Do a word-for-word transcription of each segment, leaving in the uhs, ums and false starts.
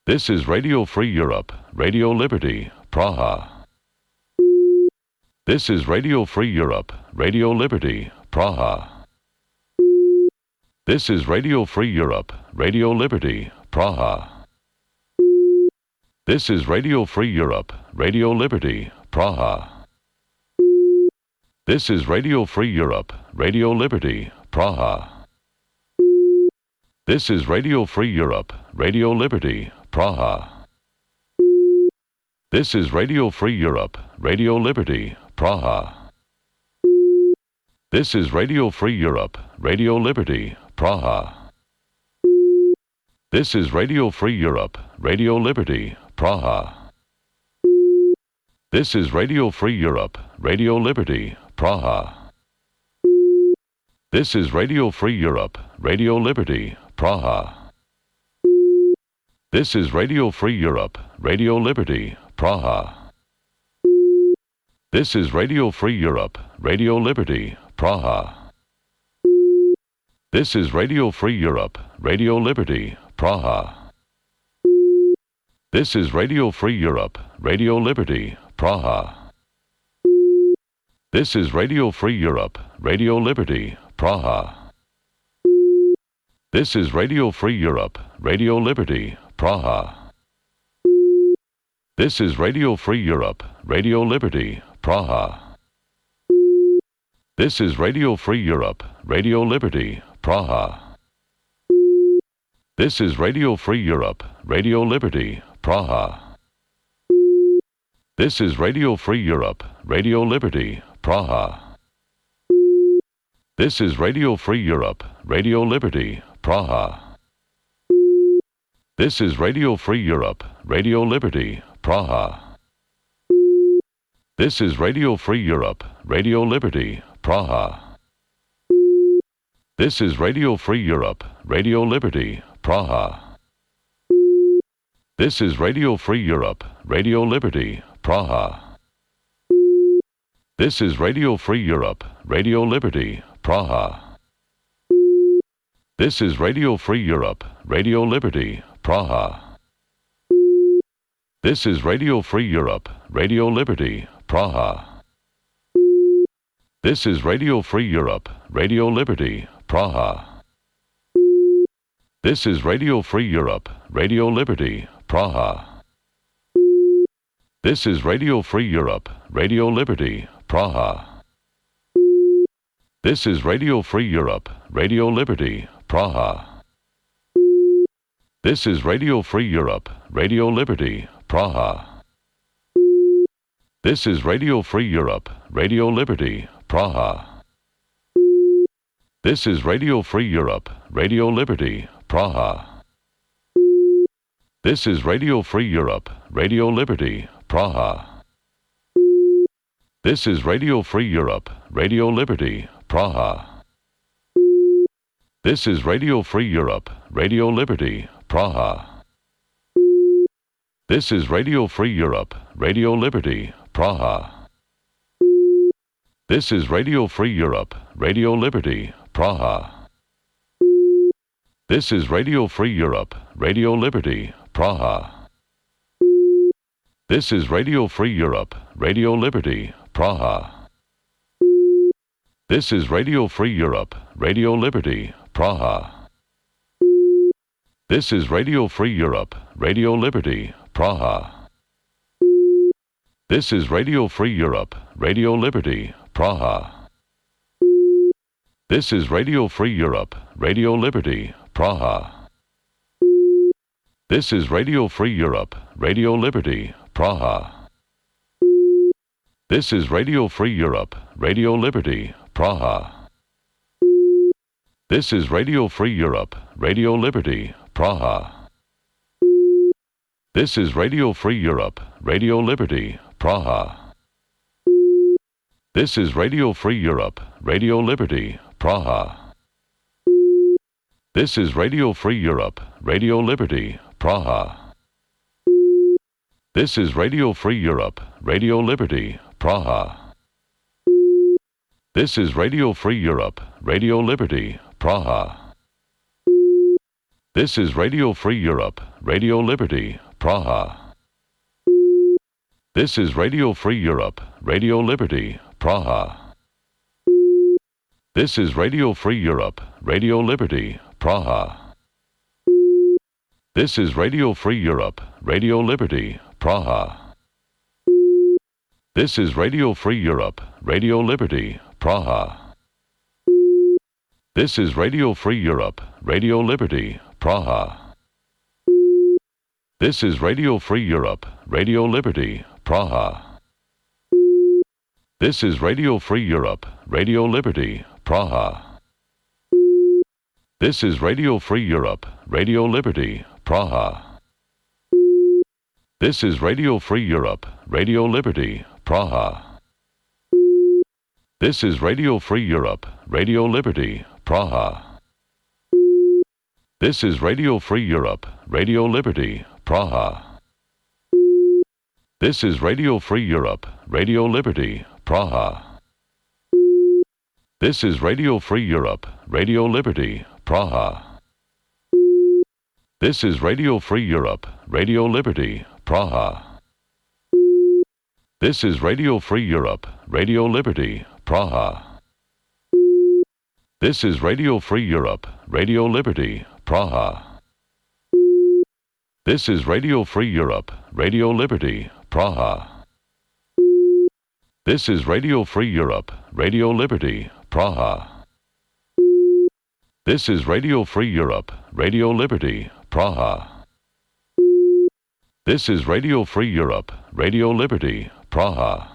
This is Radio Free Europe, Radio Liberty, Praha. This is Radio Free Europe, Radio Liberty, Praha. This is Radio Free Europe, Radio Liberty, Praha. This is Radio Free Europe, Radio Liberty, Praha. This is Radio Free Europe, Radio Liberty, Praha. This is Radio Free Europe, Radio Liberty, Praha. This is Radio Free Europe, Radio Liberty, Praha. This is Radio Free Europe, Radio Liberty, Praha. This is Radio Free Europe, Radio Liberty, Praha. This is Radio Free Europe, Radio Liberty, Praha. This is Radio Free Europe, Radio Liberty, Praha. This is Radio Free Europe, Radio Liberty, Praha. This is Radio Free Europe, Radio Liberty, Praha. This is Radio Free Europe, Radio Liberty, Praha. This is Radio Free Europe, Radio Liberty, Praha. This is Radio Free Europe, Radio Liberty, Praha. This is Radio Free Europe, Radio Liberty, Praha. This is Radio Free Europe, Radio Liberty, Praha. This is Radio Free Europe, Radio Liberty, Praha. This is Radio Free Europe, Radio Liberty, Praha. This is Radio Free Europe, Radio Liberty, Praha. This is Radio Free Europe, Radio Liberty, Praha. This is Radio Free Europe, Radio Liberty, Praha. This is Radio Free Europe, Radio Liberty, Praha. This is Radio Free Europe, Radio Liberty, Praha. This is Radio Free Europe, Radio Liberty, Praha. This is Radio Free Europe, Radio Liberty, Praha. This is Radio Free Europe, Radio Liberty, Praha. This is Radio Free Europe, Radio Liberty, Praha. This is Radio Free Europe, Radio Liberty, Praha. This is Radio Free Europe, Radio Liberty, Praha. This is Radio Free Europe, Radio Liberty, Praha. This is Radio Free Europe, Radio Liberty, Praha. This is Radio Free Europe, Radio Liberty, Praha. This is Radio Free Europe, Radio Liberty, Praha. This is Radio Free Europe, Radio Liberty, Praha. This is Radio Free Europe, Radio Liberty, Praha. This is Radio Free Europe, Radio Liberty, Praha. This is Radio Free Europe, Radio Liberty, Praha. This is Radio Free Europe, Radio Liberty, Praha. This is Radio Free Europe, Radio Liberty, Praha. This is Radio Free Europe, Radio Liberty, Praha. This is Radio Free Europe, Radio Liberty, Praha. This is Radio Free Europe, Radio Liberty, Praha. This is Radio Free Europe, Radio Liberty, Praha. This is Radio Free Europe, Radio Liberty, Praha. This is Radio Free Europe, Radio Liberty, Praha. This is Radio Free Europe, Radio Liberty, Praha. This is Radio Free Europe, Radio Liberty, Praha. This is Radio Free Europe, Radio Liberty, Praha. This is Radio Free Europe, Radio Liberty, Praha. This is Radio Free Europe, Radio Liberty, Praha. This is Radio Free Europe, Radio Liberty, Praha. This is Radio Free Europe, Radio Liberty, Praha. This is Radio Free Europe, Radio Liberty, Praha. This is Radio Free Europe, Radio Liberty, Praha. This is Radio Free Europe, Radio Liberty, Praha. This is Radio Free Europe, Radio Liberty, Praha. This is Radio Free Europe, Radio Liberty, Praha. This is Radio Free Europe, Radio Liberty, Praha. This is Radio Free Europe, Radio Liberty, Praha. This is Radio Free Europe, Radio Liberty, Praha. This is Radio Free Europe, Radio Liberty, Praha. This is Radio Free Europe, Radio Liberty, Praha. This is Radio Free Europe, Radio Liberty, Praha. This is Radio Free Europe, Radio Liberty, Praha. This is Radio Free Europe, Radio Liberty, Praha. This is Radio Free Europe, Radio Liberty, Praha. This is Radio Free Europe, Radio Liberty, Praha. This is Radio Free Europe, Radio Liberty, Praha. This is Radio Free Europe, Radio Liberty, Praha. This is Radio Free Europe, Radio Liberty, Praha. This is Radio Free Europe, Radio Liberty, Praha. This is Radio Free Europe, Radio Liberty, Praha. This is Radio Free Europe, Radio Liberty, Praha. This is Radio Free Europe, Radio Liberty, Praha.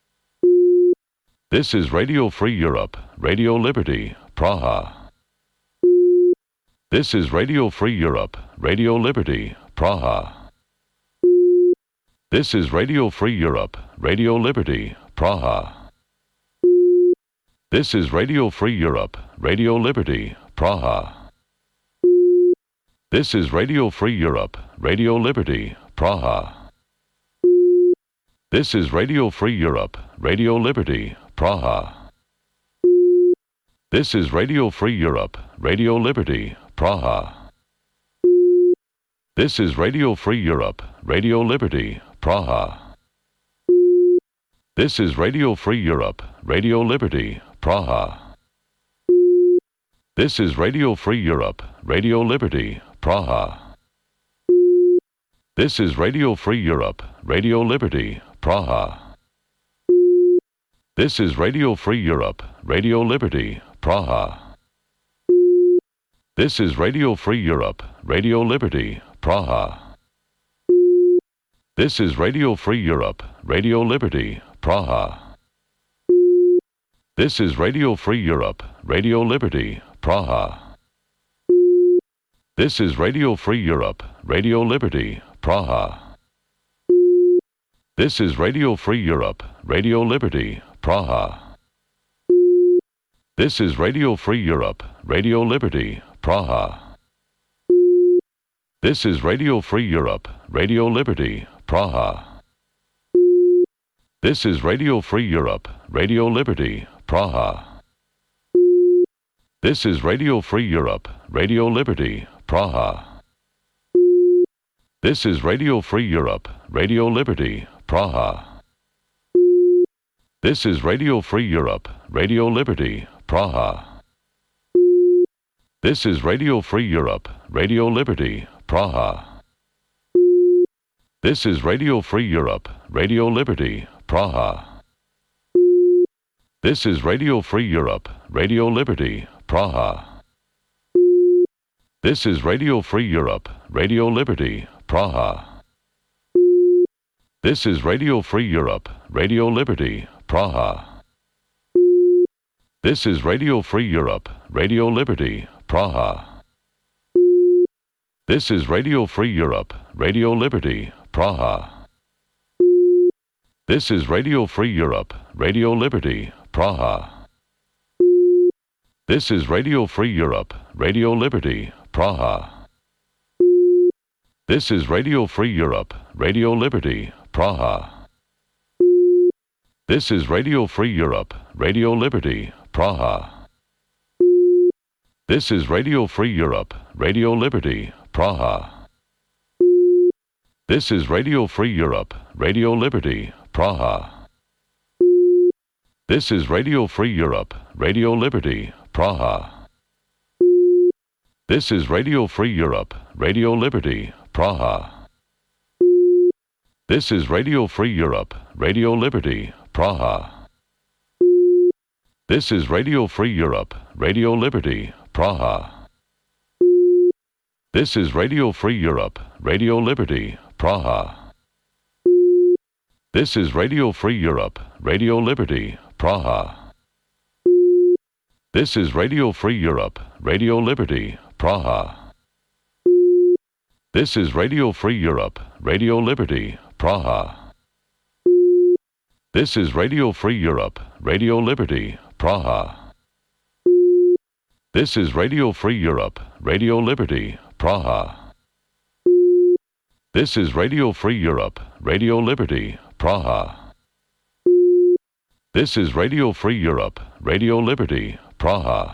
This is Radio Free Europe, Radio Liberty, Praha. This is Radio Free Europe, Radio Liberty, Praha. This is Radio Free Europe, Radio Liberty, Praha. This is Radio Free Europe, Radio Liberty, Praha. This is Radio Free Europe, Radio Liberty, Praha. This is Radio Free Europe, Radio Liberty, Praha. This is Radio Free Europe, Radio Liberty, Praha. This is Radio Free Europe, Radio Liberty, Praha. This is Radio Free Europe, Radio Liberty, Praha. This is Radio Free Europe, Radio Liberty, Praha. This is Radio Free Europe, Radio Liberty, Praha. This is Radio Free Europe, Radio Liberty, Praha. This is Radio Free Europe, Radio Liberty, Praha. This is Radio Free Europe, Radio Liberty, Praha. This is Radio Free Europe, Radio Liberty, Praha. This is Radio Free Europe, Radio Liberty, Praha. This is Radio Free Europe, Radio Liberty, Praha. This is Radio Free Europe, Radio Liberty, Praha. This is Radio Free Europe, Radio Liberty, Praha. This is Radio Free Europe, Radio Liberty, Praha. This is Radio Free Europe, Radio Liberty, Praha. This is Radio Free Europe, Radio Liberty, Praha. This is Radio Free Europe, Radio Liberty, Praha. This is Radio Free Europe, Radio Liberty, Praha. This is Radio Free Europe, Radio Liberty, Praha. This is Radio Free Europe, Radio Liberty, Praha. This is Radio Free Europe, Radio Liberty, Praha. This is Radio Free Europe, Radio Liberty, Praha. This is Radio Free Europe, Radio Liberty, Praha. This is Radio Free Europe, Radio Liberty, Praha. This is Radio Free Europe, Radio Liberty, Praha. This is Radio Free Europe, Radio Liberty, Praha. This is Radio Free Europe, Radio Liberty, Praha. This is Radio Free Europe, Radio Liberty, Praha. This is Radio Free Europe, Radio Liberty, Praha. This is Radio Free Europe, Radio Liberty, Praha. This is Radio Free Europe, Radio Liberty, Praha. This is Radio Free Europe, Radio Liberty, Praha. This is Radio Free Europe, Radio Liberty, Praha. This is Radio Free Europe, Radio Liberty, Praha. This is Radio Free Europe, Radio Liberty, Praha. This is Radio Free Europe, Radio Liberty, Praha. This is Radio Free Europe, Radio Liberty, Praha. This is Radio Free Europe, Radio Liberty, Praha. This is Radio Free Europe, Radio Liberty, Praha. This is Radio Free Europe, Radio Liberty, Praha. This is Radio Free Europe, Radio Liberty, Praha. This is Radio Free Europe, Radio Liberty, Praha.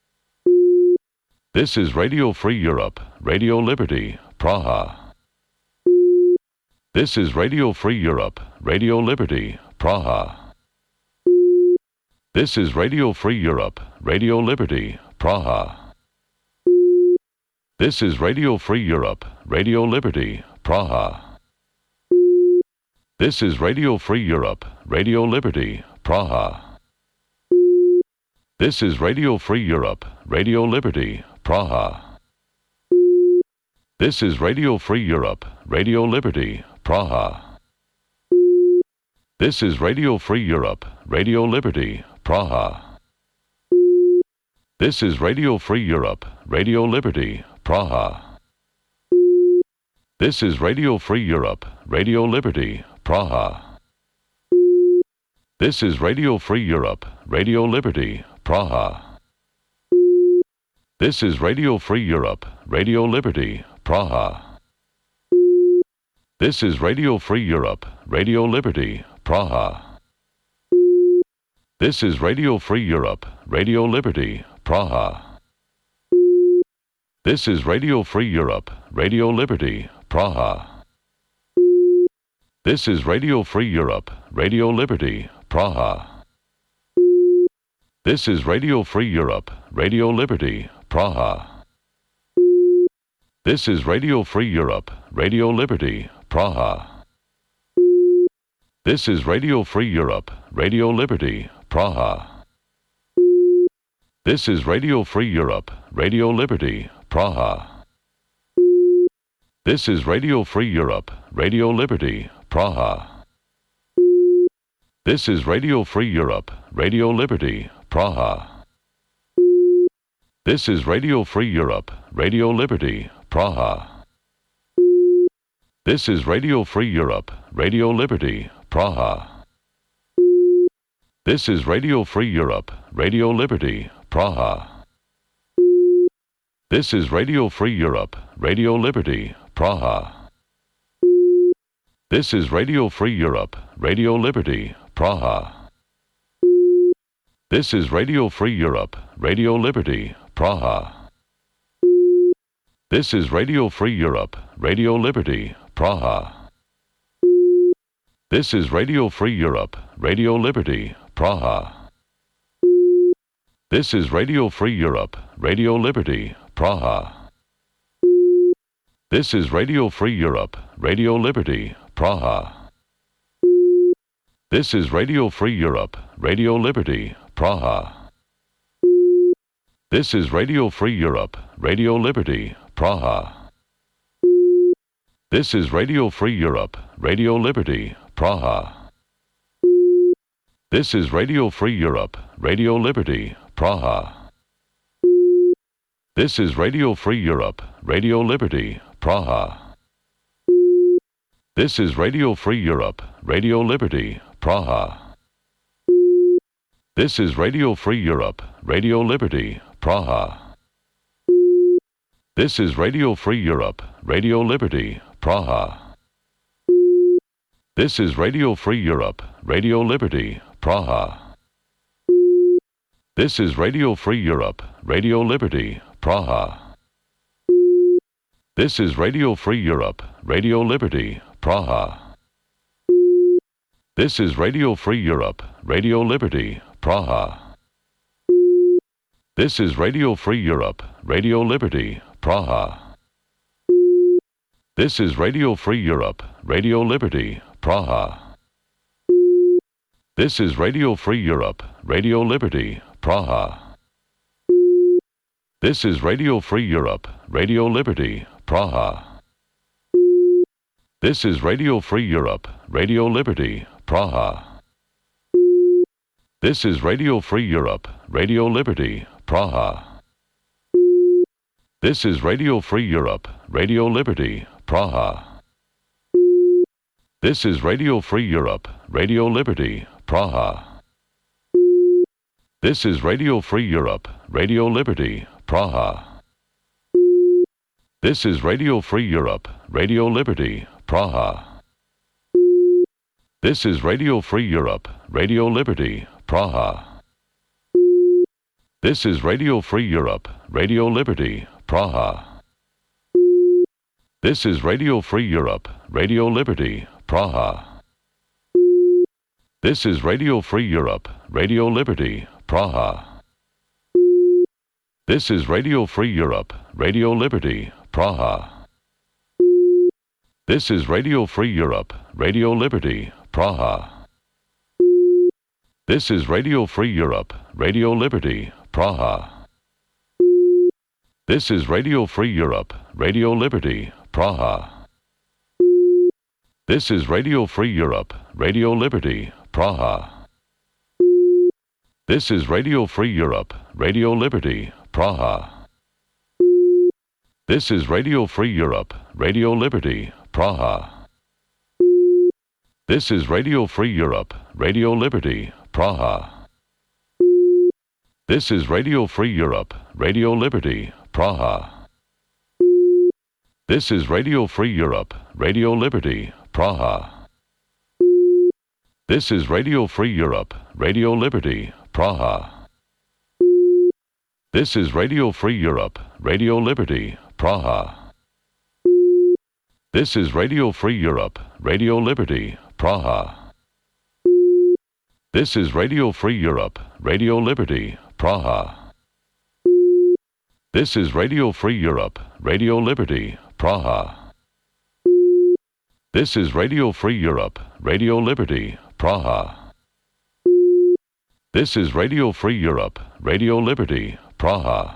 This is Radio Free Europe, Radio Liberty, Praha. This is Radio Free Europe, Radio Liberty, Praha. This is Radio Free Europe, Radio Liberty, Praha. This is Radio Free Europe, Radio Liberty, Praha. This is Radio Free Europe, Radio Liberty, Praha. This is Radio Free Europe, Radio Liberty, Praha. This is Radio Free Europe, Radio Liberty, Praha. This is Radio Free Europe, Radio Liberty, Praha. This is Radio Free Europe, Radio Liberty, Praha. This is Radio Free Europe, Radio Liberty, Praha. This is Radio Free Europe, Radio Liberty, Praha. This is Radio Free Europe, Radio Liberty, Praha. This is Radio Free Europe, Radio Liberty, Praha. This is Radio Free Europe, Radio Liberty, Praha. This is Radio Free Europe, Radio Liberty, Praha. This is Radio Free Europe, Radio Liberty, Praha. This is Radio Free Europe, Radio Liberty, Praha. This is Radio Free Europe, Radio Liberty, Praha. This is Radio Free Europe, Radio Liberty, Praha. This is Radio Free Europe, Radio Liberty, Praha. This is Radio Free Europe, Radio Liberty, Praha. This is Radio Free Europe, Radio Liberty, Praha. This is Radio Free Europe, Radio Liberty, Praha. This is Radio Free Europe, Radio Liberty, Praha. This is Radio Free Europe, Radio Liberty, Praha. This is Radio Free Europe, Radio Liberty, Praha. This is Radio Free Europe, Radio Liberty, Praha. This is Radio Free Europe, Radio Liberty, Praha. This is Radio Free Europe, Radio Liberty, Praha. This is Radio Free Europe, Radio Liberty, Praha. This is Radio Free Europe, Radio Liberty, Praha. This is Radio Free Europe, Radio Liberty, Praha. This is Radio Free Europe, Radio Liberty, Praha. This is Radio Free Europe, Radio Liberty, Praha. This is Radio Free Europe, Radio Liberty, Praha. This is Radio Free Europe, Radio Liberty, Praha. This is Radio Free Europe, Radio Liberty, Praha. This is Radio Free Europe, Radio Liberty, Praha. This is Radio Free Europe, Radio Liberty, Praha. This is Radio Free Europe, Radio Liberty, Praha. This is Radio Free Europe, Radio Liberty, Praha. This is Radio Free Europe, Radio Liberty, Praha. This is Radio Free Europe, Radio Liberty, Praha. This is Radio Free Europe, Radio Liberty, Praha. This is Radio Free Europe, Radio Liberty, Praha. This is Radio Free Europe, Radio Liberty, Praha. This is Radio Free Europe, Radio Liberty, Praha. This is Radio Free Europe, Radio Liberty, Praha. This is Radio Free Europe, Radio Liberty, Praha. This is Radio Free Europe, Radio Liberty, Praha. This is Radio Free Europe, Radio Liberty, Praha. This is Radio Free Europe, Radio Liberty, Praha. This is Radio Free Europe, Radio Liberty, Praha. This is Radio Free Europe, Radio Liberty, Praha. This is Radio Free Europe, Radio Liberty, Praha. This is Radio Free Europe, Radio Liberty, Praha. This is Radio Free Europe, Radio Liberty, Praha. This is Radio Free Europe, Radio Liberty, Praha. This is Radio Free Europe, Radio Liberty, Praha. This is Radio Free Europe, Radio Liberty, Praha. This is Radio Free Europe, Radio Liberty, Praha. This is Radio Free Europe, Radio Liberty, Praha. This is Radio Free Europe, Radio Liberty, Praha. This is Radio Free Europe, Radio Liberty, Praha. This is Radio Free Europe, Radio Liberty, Praha. This is Radio Free Europe, Radio Liberty, Praha. This is Radio Free Europe, Radio Liberty, Praha. This is Radio Free Europe, Radio Liberty, Praha. This is Radio Free Europe, Radio Liberty, Praha. This is Radio Free Europe, Radio Liberty, Praha. This is Radio Free Europe, Radio Liberty, Praha. This is Radio Free Europe, Radio Liberty, Praha. This is Radio Free Europe, Radio Liberty, Praha. This is Radio Free Europe, Radio Liberty, Praha. This is Radio Free Europe, Radio Liberty, Praha.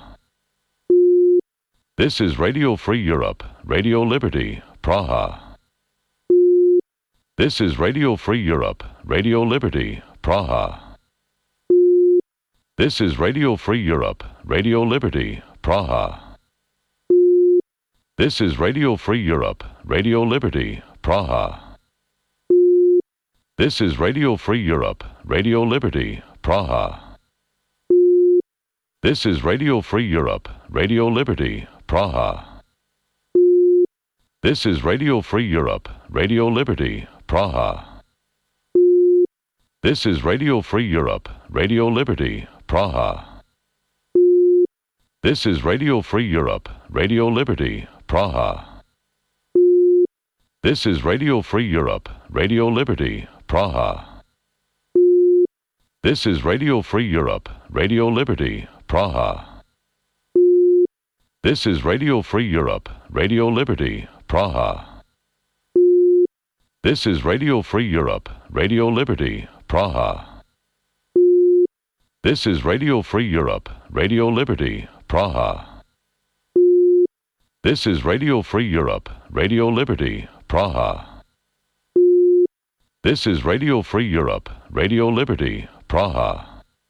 This is Radio Free Europe, Radio Liberty, Praha. This is Radio Free Europe, Radio Liberty, Praha. This is Radio Free Europe, Radio Liberty, Praha. This is Radio Free Europe, Radio Liberty, Praha. This is Radio Free Europe, Radio Liberty, Praha. This is Radio Free Europe, Radio Liberty, Praha. This is Radio Free Europe, Radio Liberty, Praha. This is Radio Free Europe, Radio Liberty, Praha. This is Radio Free Europe, Radio Liberty, Praha. This is Radio Free Europe, Radio Liberty, Praha. This is Radio Free Europe, Radio Liberty, Praha. This is Radio Free Europe, Radio Liberty, Praha. This is Radio Free Europe, Radio Liberty, Praha. This is Radio Free Europe, Radio Liberty, Praha. This is Radio Free Europe, Radio Liberty, Praha. This is Radio Free Europe, Radio Liberty, Praha.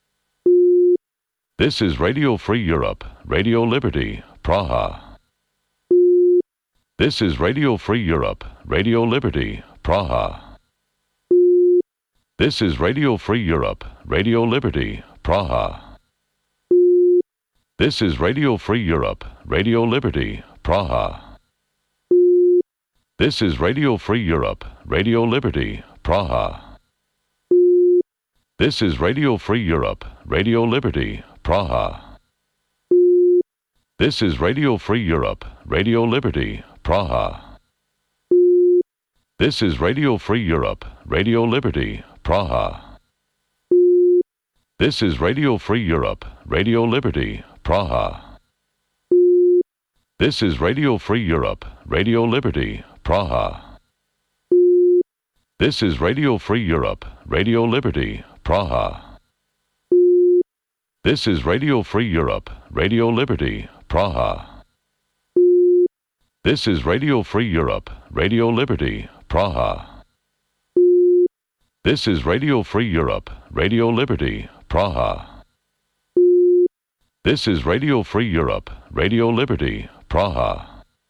This is Radio Free Europe, Radio Liberty, Praha. This is Radio Free Europe, Radio Liberty, Praha. This is Radio Free Europe, Radio Liberty, Praha. This is Radio Free Europe, Radio Liberty, Praha. This is Radio Free Europe, Radio Liberty, Praha. This is Radio Free Europe, Radio Liberty, Praha. This is Radio Free Europe, Radio Liberty, Praha. This is Radio Free Europe, Radio Liberty, Praha. This is Radio Free Europe, Radio Liberty, Praha. This is Radio Free Europe, Radio Liberty, Praha. This is Radio Free Europe, Radio Liberty, Praha. This is Radio Free Europe, Radio Liberty, Praha. This is Radio Free Europe, Radio Liberty, Praha. This is Radio Free Europe, Radio Liberty, Praha. This is Radio Free Europe, Radio Liberty, Praha.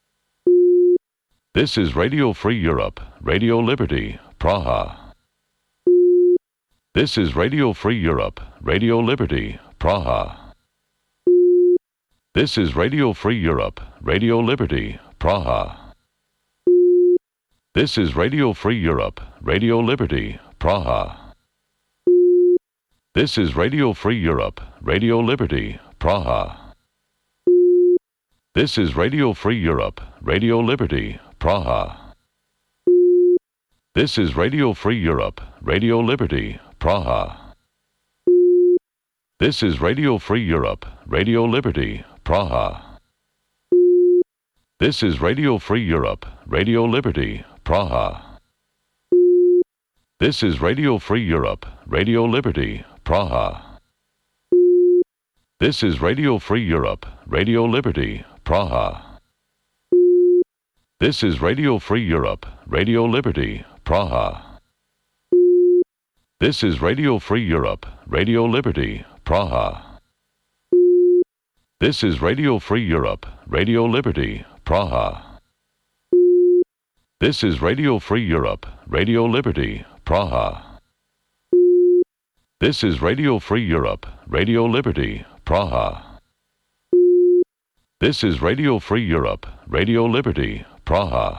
This is Radio Free Europe, Radio Liberty, Praha. This is Radio Free Europe, Radio Liberty, Praha. This is Radio Free Europe, Radio Liberty, Praha. This is Radio Free Europe, Radio Liberty, Praha. This is Radio Free Europe, Radio Liberty, Praha. This is Radio Free Europe, Radio Liberty, Praha. This is Radio Free Europe, Radio Liberty, Praha. This is Radio Free Europe, Radio Liberty, Praha. This is Radio Free Europe, Radio Liberty, Praha. This is Radio Free Europe, Radio Liberty, Praha. This is Radio Free Europe, Radio Liberty, Praha. This is Radio Free Europe, Radio Liberty, Praha. This is Radio Free Europe, Radio Liberty, Praha. This is Radio Free Europe, Radio Liberty, Praha. This is Radio Free Europe, Radio Liberty, Praha. This is Radio Free Europe, Radio Liberty, Praha. This is Radio Free Europe, Radio Liberty, Praha.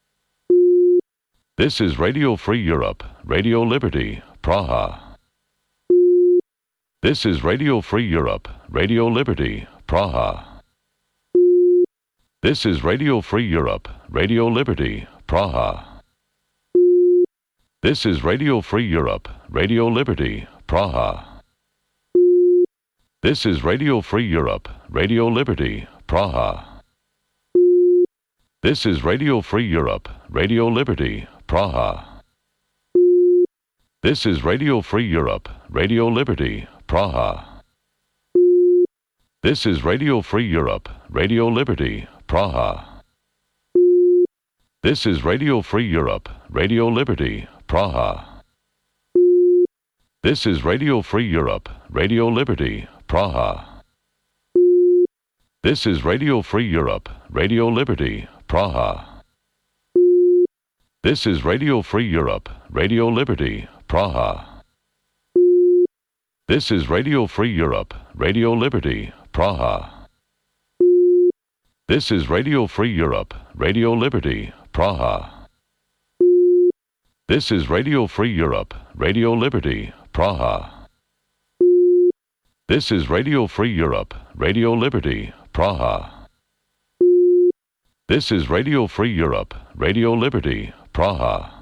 This is Radio Free Europe, Radio Liberty, Praha. This is Radio Free Europe, Radio Liberty, Praha. This is Radio Free Europe, Radio Liberty, Praha. This is Radio Free Europe, Radio Liberty, Praha. This is Radio Free Europe, Radio Liberty, Praha. This is Radio Free Europe, Radio Liberty, Praha. This is Radio Free Europe, Radio Liberty, Praha. This is Radio Free Europe, Radio Liberty, Praha. This is Radio Free Europe, Radio Liberty, Praha. This is Radio Free Europe, Radio Liberty, Praha. This is Radio Free Europe, Radio Liberty, Praha. This is Radio Free Europe, Radio Liberty, Praha. This is Radio Free Europe, Radio Liberty, Praha. This is Radio Free Europe, Radio Liberty, Praha. This is Radio Free Europe, Radio Liberty, Praha. This is Radio Free Europe, Radio Liberty, Praha. This is Radio Free Europe, Radio Liberty, Praha.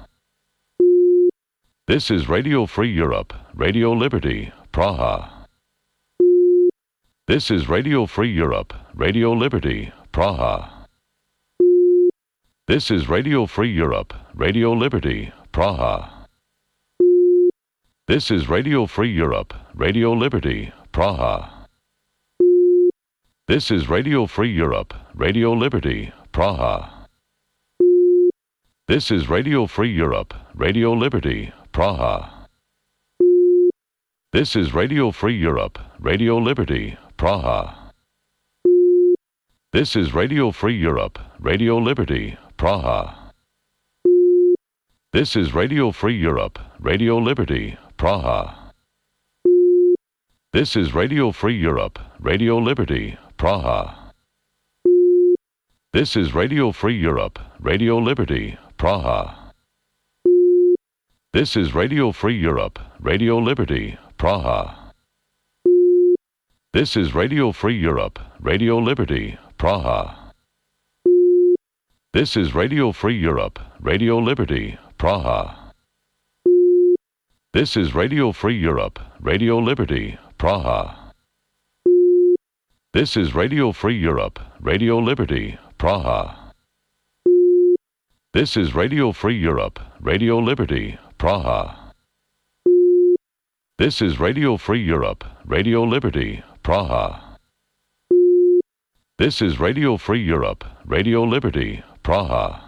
This is Radio Free Europe, Radio Liberty, Praha. This is Radio Free Europe, Radio Liberty, Praha. This is Radio Free Europe, Radio Liberty, Praha. This is Radio Free Europe, Radio Liberty, Praha. This is Radio Free Europe, Radio Liberty, Praha. This is Radio Free Europe, Radio Liberty, Praha. This is Radio Free Europe, Radio Liberty, Praha. This is Radio Free Europe, Radio Liberty, Praha. This is Radio Free Europe, Radio Liberty, Praha. This is Radio Free Europe, Radio Liberty, Praha. This is Radio Free Europe, Radio Liberty, Praha. This is Radio Free Europe, Radio Liberty, Praha. This is Radio Free Europe, Radio Liberty, Praha. This is Radio Free Europe, Radio Liberty, Praha. This is Radio Free Europe, Radio Liberty, Praha. This is Radio Free Europe, Radio Liberty, Praha. This is Radio Free Europe, Radio Liberty, Praha. This is Radio Free Europe, Radio Liberty, Praha. This is Radio Free Europe, Radio Liberty, Praha.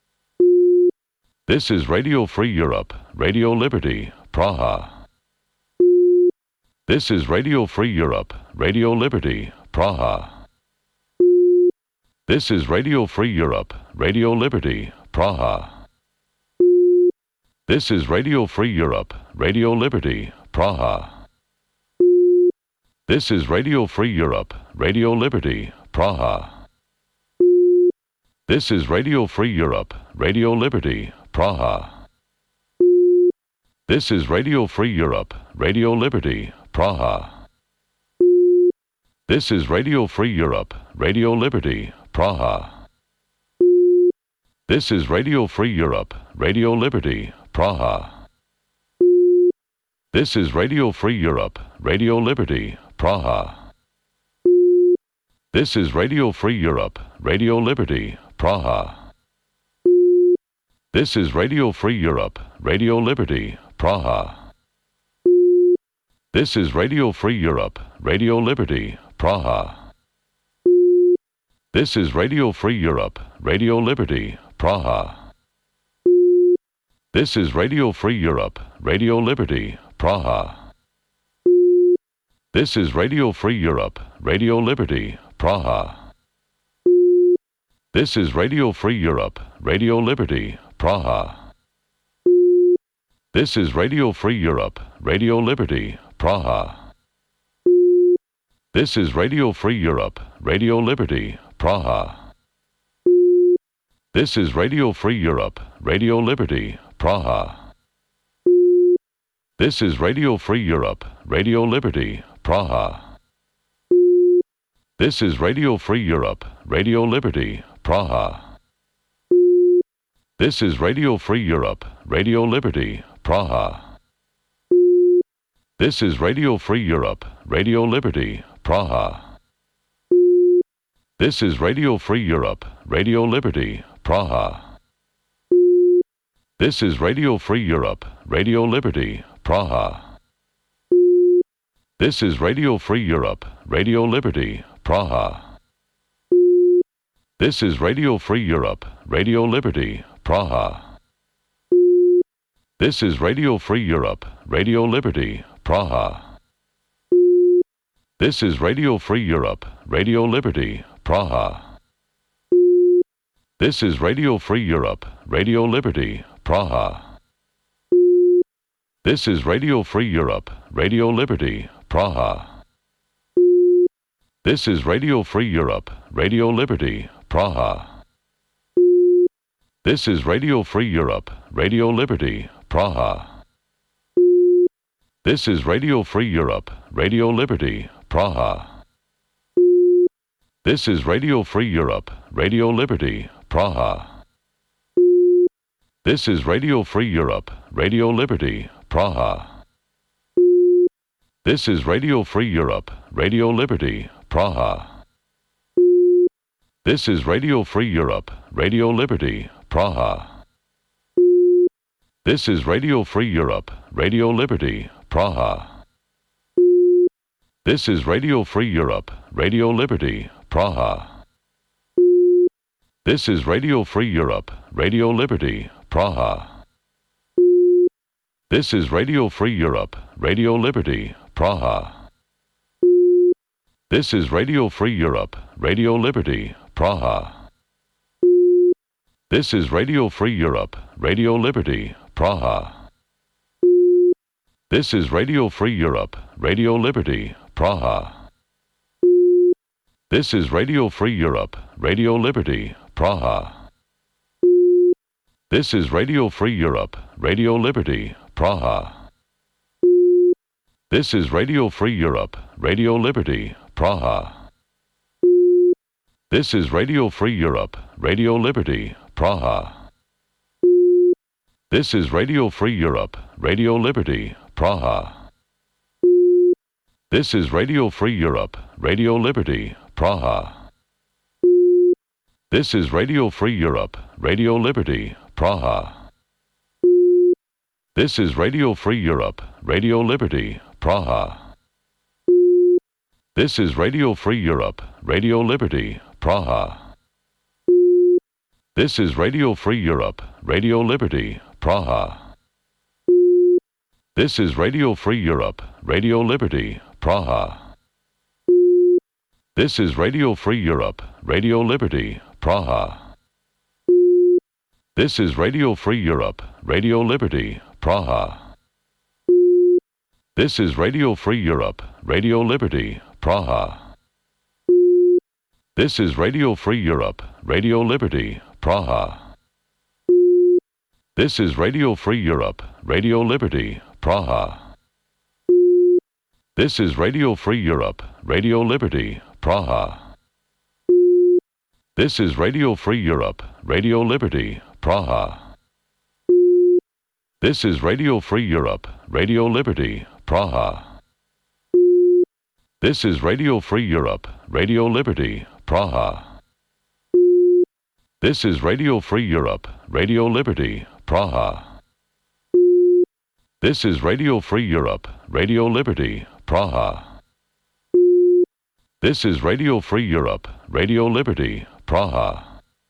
This is Radio Free Europe, Radio Liberty, Praha. This is Radio Free Europe, Radio Liberty, Praha. This is Radio Free Europe, Radio Liberty, Praha. This is Radio Free Europe, Radio Liberty, Praha. This is Radio Free Europe, Radio Liberty, Praha. This is Radio Free Europe, Radio Liberty, Praha. This is Radio Free Europe, Radio Liberty, Praha. This is Radio Free Europe, Radio Liberty, Praha. This is Radio Free Europe, Radio Liberty, Praha. This is Radio Free Europe, Radio Liberty, Praha. This is Radio Free Europe, Radio Liberty, Praha. This is Radio Free Europe, Radio Liberty, Praha. This is Radio Free Europe, Radio Liberty, Praha. This is Radio Free Europe, Radio Liberty, Praha. This is Radio Free Europe, Radio Liberty, Praha. This is Radio Free Europe, Radio Liberty, Praha. This is Radio Free Europe, Radio Liberty, Praha. This is Radio Free Europe, Radio Liberty, Praha. This is Radio Free Europe, Radio Liberty, Praha. This is Radio Free Europe, Radio Liberty, Praha. This is Radio Free Europe, Radio Liberty, Praha. This is Radio Free Europe, Radio Liberty, Praha. This is Radio Free Europe, Radio Liberty, Praha. This is Radio Free Europe, Radio Liberty, Praha. This is Radio Free Europe, Radio Liberty, Praha. This is Radio Free Europe, Radio Liberty, Praha. This is Radio Free Europe, Radio Liberty, Praha. This is Radio Free Europe, Radio Liberty, Praha. This is Radio Free Europe, Radio Liberty, Praha. This is Radio Free Europe, Radio Liberty, Praha. This is Radio Free Europe, Radio Liberty, Praha. This is Radio Free Europe, Radio Liberty, Praha. This is Radio Free Europe, Radio Liberty, Praha. This is Radio Free Europe, Radio Liberty, Praha. This is Radio Free Europe, Radio Liberty, Praha. This is Radio Free Europe, Radio Liberty, Praha. This is Radio Free Europe, Radio Liberty, Praha. This is Radio Free Europe, Radio Liberty, Praha. This is Radio Free Europe, Radio Liberty, Praha. This is Radio Free Europe, Radio Liberty, Praha. This is Radio Free Europe, Radio Liberty, Praha. This is Radio Free Europe, Radio Liberty, Praha. This is Radio Free Europe, Radio Liberty, Praha. This is Radio Free Europe, Radio Liberty, Praha. This is Radio Free Europe, Radio Liberty, Praha. This is Radio Free Europe, Radio Liberty, Praha. This is Radio Free Europe, Radio Liberty, Praha. This is Radio Free Europe, Radio Liberty, Praha. This is Radio Free Europe, Radio Liberty, Praha. This is Radio Free Europe, Radio Liberty, Praha. This is Radio Free Europe, Radio Liberty, Praha. This is Radio Free Europe, Radio Liberty, Praha. This is Radio Free Europe, Radio Liberty, Praha. This is Radio Free Europe, Radio Liberty, Praha. This is Radio Free Europe, Radio Liberty, Praha. This is Radio Free Europe, Radio Liberty, Praha. This is Radio Free Europe, Radio Liberty, Praha. This is Radio Free Europe, Radio Liberty, Praha. This is Radio Free Europe, Radio Liberty, Praha. This is Radio Free Europe, Radio Liberty, Praha. This is Radio Free Europe, Radio Liberty, Praha. This is Radio Free Europe, Radio Liberty, Praha. This is Radio Free Europe, Radio Liberty, Praha. This is Radio Free Europe, Radio Liberty, Praha. This is Radio Free Europe, Radio Liberty, Praha. This is Radio Free Europe, Radio Liberty, Praha. This is Radio Free Europe, Radio Liberty, Praha. This is Radio Free Europe, Radio Liberty, Praha. This is Radio Free Europe, Radio Liberty, Praha.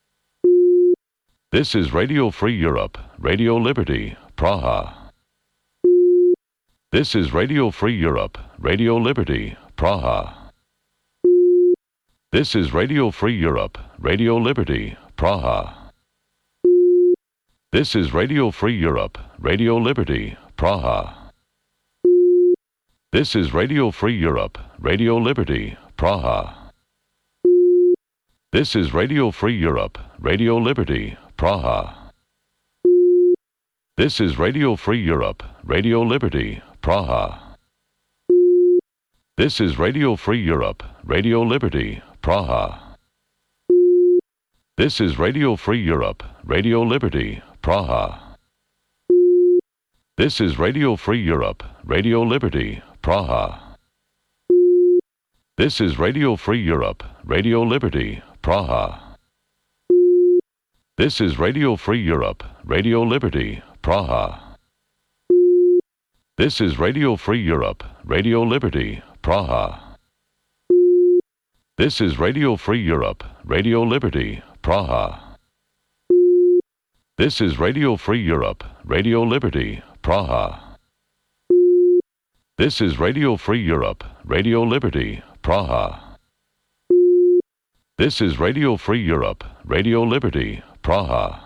This is Radio Free Europe, Radio Liberty, Praha. This is Radio Free Europe, Radio Liberty, Praha. This is Radio Free Europe, Radio Liberty, Praha. This is Radio Free Europe, Radio Liberty, Praha. This is Radio Free Europe, Radio Liberty, Praha. This is Radio Free Europe, Radio Liberty, Praha. This is Radio Free Europe, Radio Liberty, Praha. This is Radio Free Europe, Radio Liberty, Praha. This is Radio Free Europe, Radio Liberty, Praha. This is Radio Free Europe, Radio Liberty, Praha. This is Radio Free Europe, Radio Liberty, Praha. This is Radio Free Europe, Radio Liberty, Praha. This is Radio Free Europe, Radio Liberty, Praha. This is Radio Free Europe, Radio Liberty, Praha. This is Radio Free Europe, Radio Liberty, Praha. This is Radio Free Europe, Radio Liberty, Praha. This is Radio Free Europe, Radio Liberty, Praha.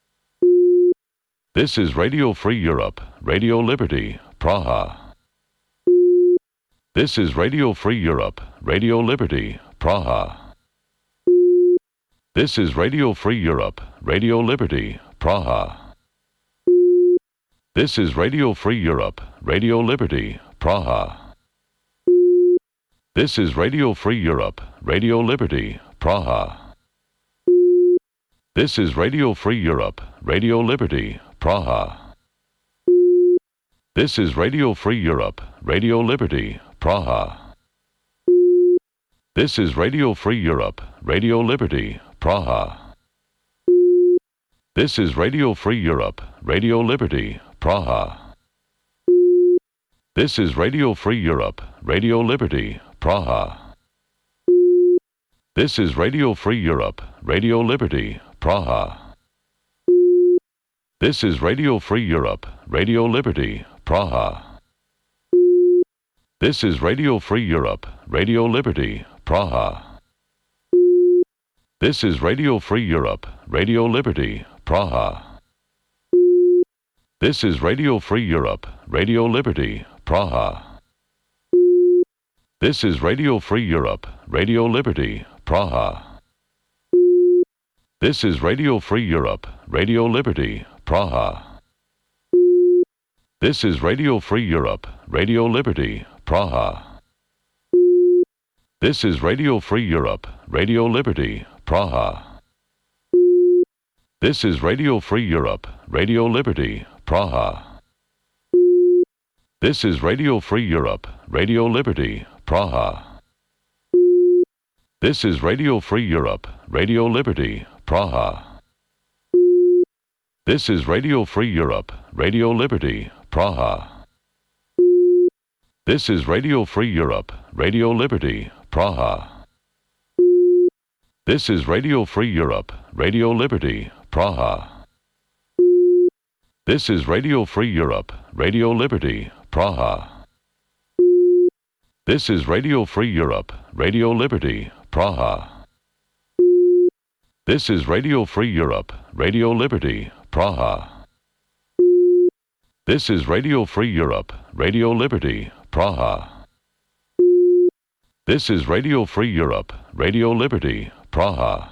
This is Radio Free Europe, Radio Liberty, Praha. This is Radio Free Europe, Radio Liberty, Praha. This is Radio Free Europe, Radio Liberty, Praha. This is Radio Free Europe, Radio Liberty, Praha. This is Radio Free Europe, Radio Liberty, Praha. This is Radio Free Europe, Radio Liberty, Praha. This is Radio Free Europe, Radio Liberty, Praha. This is Radio Free Europe, Radio Liberty, Praha. This is Radio Free Europe, Radio Liberty, Praha. This is Radio Free Europe, Radio Liberty, Praha. This is Radio Free Europe, Radio Liberty, Praha. This is Radio Free Europe, Radio Liberty, Praha. This is Radio Free Europe, Radio Liberty, Praha. This is Radio Free Europe, Radio Liberty, Praha. This is Radio Free Europe, Radio Liberty, Praha. This is Radio Free Europe, Radio Liberty, Praha. This is Radio Free Europe, Radio Liberty, Praha. This is Radio Free Europe, Radio Liberty, Praha. This is Radio Free Europe, Radio Liberty, Praha. This is Radio Free Europe, Radio Liberty, Praha. This is Radio Free Europe, Radio Liberty, Praha. This is Radio Free Europe, Radio Liberty, Praha. This is Radio Free Europe, Radio Liberty, Praha. This is Radio Free Europe, Radio Liberty, Praha. This is Radio Free Europe, Radio Liberty, Praha. This is Radio Free Europe, Radio Liberty, Praha. This is Radio Free Europe, Radio Liberty, Praha. This is Radio Free Europe, Radio Liberty, Praha. This is Radio Free Europe, Radio Liberty, Praha. This is Radio Free Europe, Radio Liberty, Praha.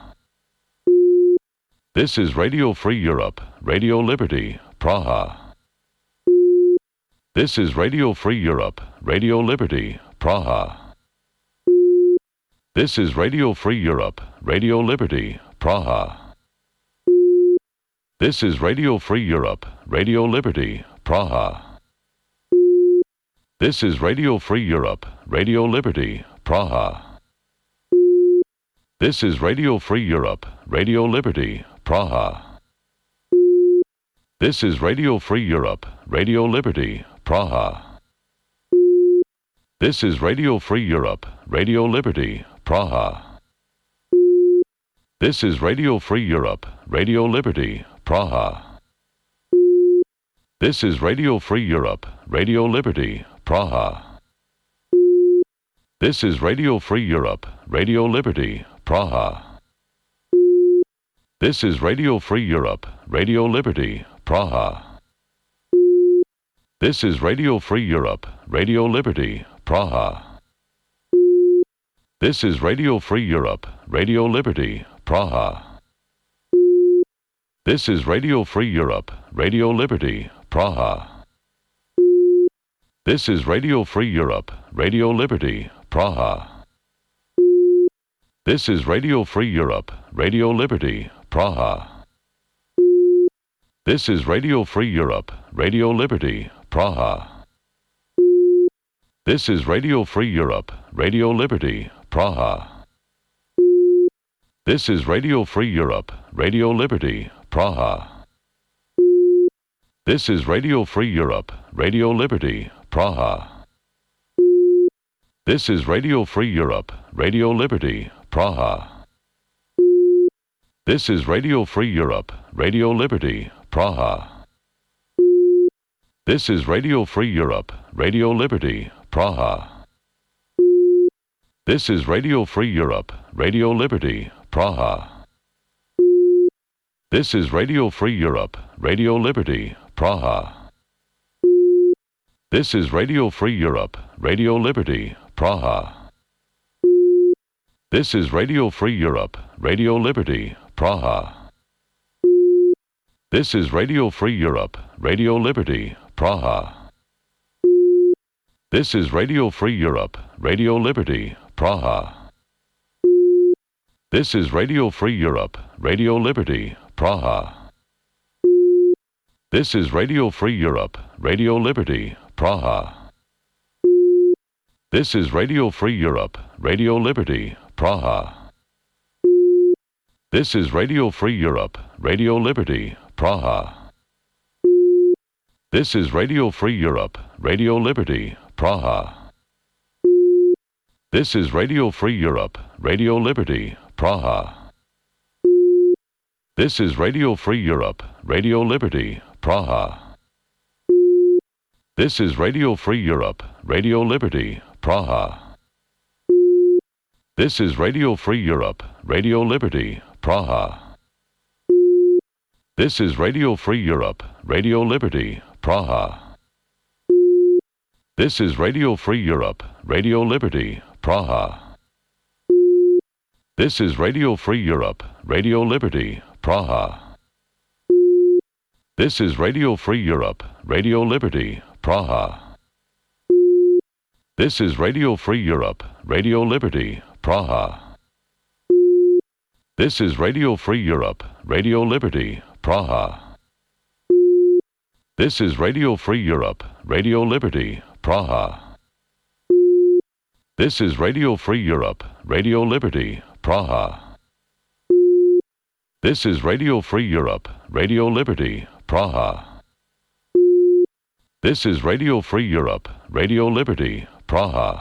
This is Radio Free Europe, Radio Liberty, Praha. This is Radio Free Europe, Radio Liberty, Praha. This is Radio Free Europe, Radio Liberty, Praha. This is Radio Free Europe, Radio Liberty, Praha. This is Radio Free Europe, Radio Liberty, Praha. This is Radio Free Europe, Radio Liberty, Praha. This is Radio Free Europe, Radio Liberty, Praha. This is Radio Free Europe, Radio Liberty, Praha. This is Radio Free Europe, Radio Liberty, Praha. This is Radio Free Europe, Radio Liberty, Praha. This is Radio Free Europe, Radio Liberty, Praha. This is Radio Free Europe, Radio Liberty, Praha. This is Radio Free Europe, Radio Liberty, Praha. This is Radio Free Europe, Radio Liberty, Praha. This is Radio Free Europe, Radio Liberty, Praha. This is Radio Free Europe, Radio Liberty, Praha. This is Radio Free Europe, Radio Liberty, Praha. This is Radio Free Europe, Radio Liberty, Praha. This is Radio Free Europe, Radio Liberty, Praha. This is Radio Free Europe, Radio Liberty, Praha. This is Radio Free Europe, Radio Liberty, Praha. This is Radio Free Europe, Radio Liberty, Praha. This is Radio Free Europe, Radio Liberty, Praha. This is Radio Free Europe, Radio Liberty, Praha. This is Radio Free Europe, Radio Liberty, Praha. This is Radio Free Europe, Radio Liberty, Praha. This is Radio Free Europe, Radio Liberty, Praha. This is Radio Free Europe, Radio Liberty, Praha. This is Radio Free Europe, Radio Liberty, Praha. This is Radio Free Europe, Radio Liberty, Praha. This is Radio Free Europe, Radio Liberty, Praha. This is Radio Free Europe, Radio Liberty, Praha. This is Radio Free Europe, Radio Liberty, Praha. This is Radio Free Europe, Radio Liberty, Praha. This is Radio Free Europe, Radio Liberty, Praha. This is Radio Free Europe, Radio Liberty, Praha. This is Radio Free Europe, Radio Liberty, Praha. This is Radio Free Europe, Radio Liberty, Praha. This is Radio Free Europe, Radio Liberty, Praha. This is Radio Free Europe, Radio Liberty, Praha. This is Radio Free Europe, Radio Liberty, Praha. This is Radio Free Europe, Radio Liberty, Praha. This is Radio Free Europe, Radio Liberty, Praha. This is Radio Free Europe, Radio Liberty, Praha. This is Radio Free Europe, Radio Liberty, Praha. This is Radio Free Europe, Radio Liberty, Praha. This is Radio Free Europe, Radio Liberty, Praha. This is Radio Free Europe, Radio Liberty, Praha. This is Radio Free Europe, Radio Liberty, Praha.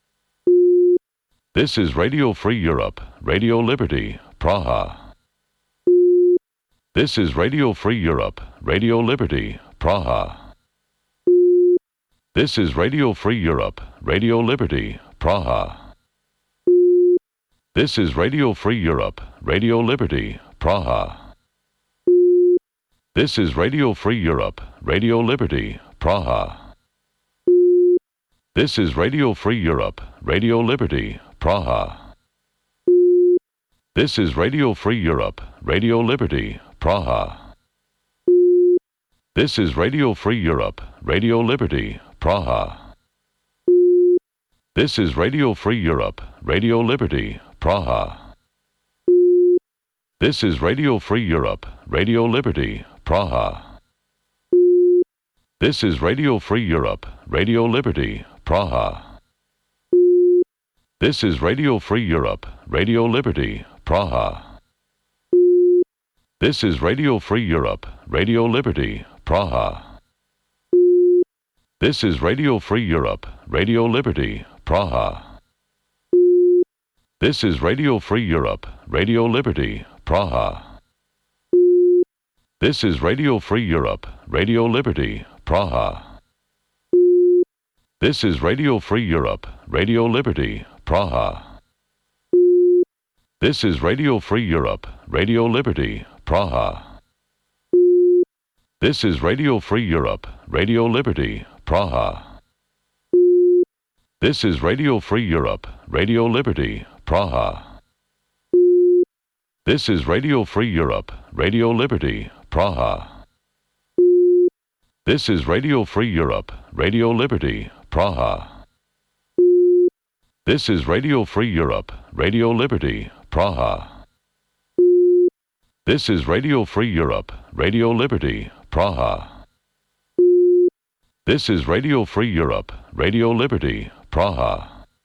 This is Radio Free Europe, Radio Liberty, Praha. This is Radio Free Europe, Radio Liberty, Praha. This is Radio Free Europe, Radio Liberty, Praha. This is Radio Free Europe, Radio Liberty, Praha. This is Radio Free Europe, Radio Liberty, Praha. This is Radio Free Europe, Radio Liberty, Praha. This is Radio Free Europe, Radio Liberty, Praha. This is Radio Free Europe, Radio Liberty, Praha. This is Radio Free Europe, Radio Liberty, Praha. This is Radio Free Europe, Radio Liberty, Praha. This is Radio Free Europe, Radio Liberty, Praha. This is Radio Free Europe, Radio Liberty, Praha. This is Radio Free Europe, Radio Liberty, Praha. This is Radio Free Europe, Radio Liberty, Praha. This is Radio Free Europe, Radio Liberty, Praha. This is Radio Free Europe, Radio Liberty, Praha. This is Radio Free Europe, Radio Liberty, Praha. This is Radio Free Europe, Radio Liberty, Praha. This is Radio Free Europe, Radio Liberty, Praha. This is Radio Free Europe, Radio Liberty, Praha. This is Radio Free Europe, Radio Liberty, Praha. This is Radio Free Europe, Radio Liberty, Praha. This is Radio Free Europe, Radio Liberty, Praha. This is Radio Free Europe, Radio Liberty, Praha. This is Radio Free Europe, Radio Liberty, Praha.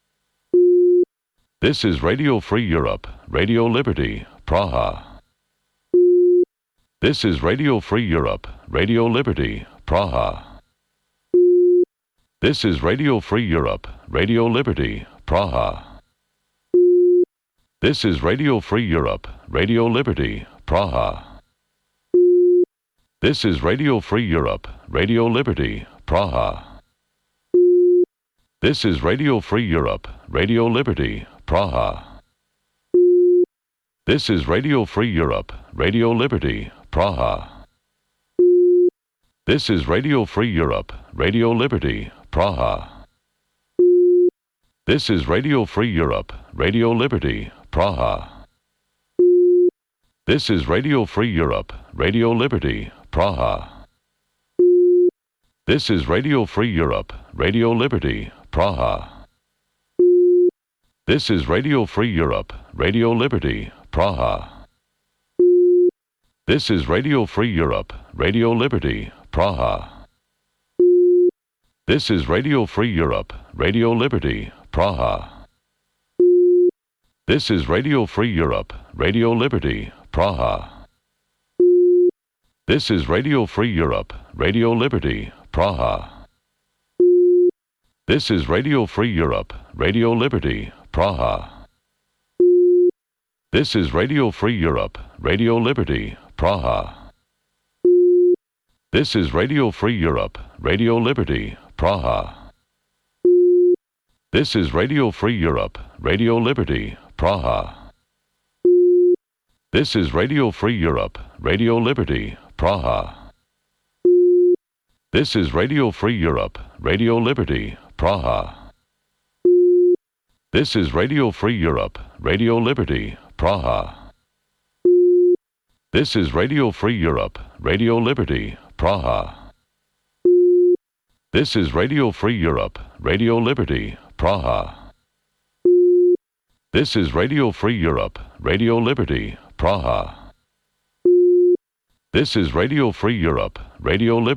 This is Radio Free Europe, Radio Liberty, Praha. This is Radio Free Europe, Radio Liberty, Praha. This is Radio Free Europe, Radio Liberty, Praha. This is Radio Free Europe, Radio Liberty, Praha. This is Radio Free Europe, Radio Liberty, Praha. This is Radio Free Europe, Radio Liberty, Praha. This is Radio Free Europe, Radio Liberty, Praha. This is Radio Free Europe, Radio Liberty, Praha. This is Radio Free Europe, Radio Liberty, Praha. This is Radio Free Europe, Radio Liberty, Praha. This is Radio Free Europe, Radio Liberty, Praha. This is Radio Free Europe, Radio Liberty, Praha. This is Radio Free Europe, Radio Liberty, Praha. This is Radio Free Europe, Radio Liberty, Praha. This is Radio Free Europe, Radio Liberty, Praha. This is Radio Free Europe, Radio Liberty, Praha. This is Radio Free Europe, Radio Liberty, Praha. This is Radio Free Europe, Radio Liberty, Praha. This is Radio Free Europe, Radio Liberty, Praha. This is Radio Free Europe, Radio Liberty, Praha. This is Radio Free Europe, Radio Liberty, Praha. This is Radio Free Europe, Radio Liberty, Praha. This is Radio Free Europe, Radio Liberty, Praha. This is Radio Free Europe, Radio Liberty, Praha. This is Radio Free Europe, Radio Liberty, Praha. This is Radio Free Europe, Radio Liberty, Praha. This is Radio Free Europe, Radio Liberty.